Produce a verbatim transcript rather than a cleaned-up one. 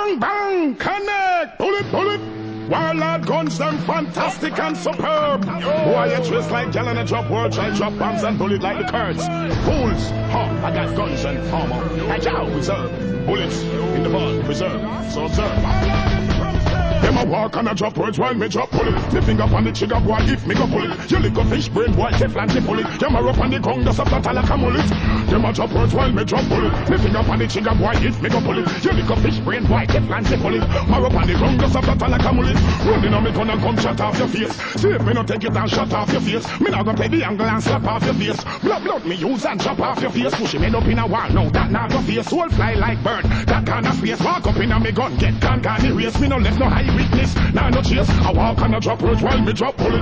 Bang, bang, connect. Bullet, bullet. Warlord guns, them fantastic and superb. Boy, you twist like gal and a drop world, try drop bombs and bullet like the Kurds. Fools, huh, I got guns and armor. Agile, reserve. Bullets in the ball, reserve. So observe. Them a walk and a drop words while me drop bullet. Me finger on the trigger, boy, if me go pull it. You lick a fish brain, boy, Teflon to pull it. Them a rough on the ground, just a flat like a mullet. Them a drop words while me drop bullet. Me finger on the trigger, boy, if me go pull it. You lick a fish brain, boy, Teflon to pull it. Ma up on the ground, just a flat like a mullet. Running on me gun and come shut off your face. See if me no take it and shut off your face. Me now go play the angle and slap off your face. Blood, blood, me use and chop off your face. Push him head up in a wall, no, that not go face. Soul fly like bird, that kind of space. Walk up in a me gun, get can can erase. Me no left no high weakness. Nah, no chase. I walk and I drop words while me drop bullet.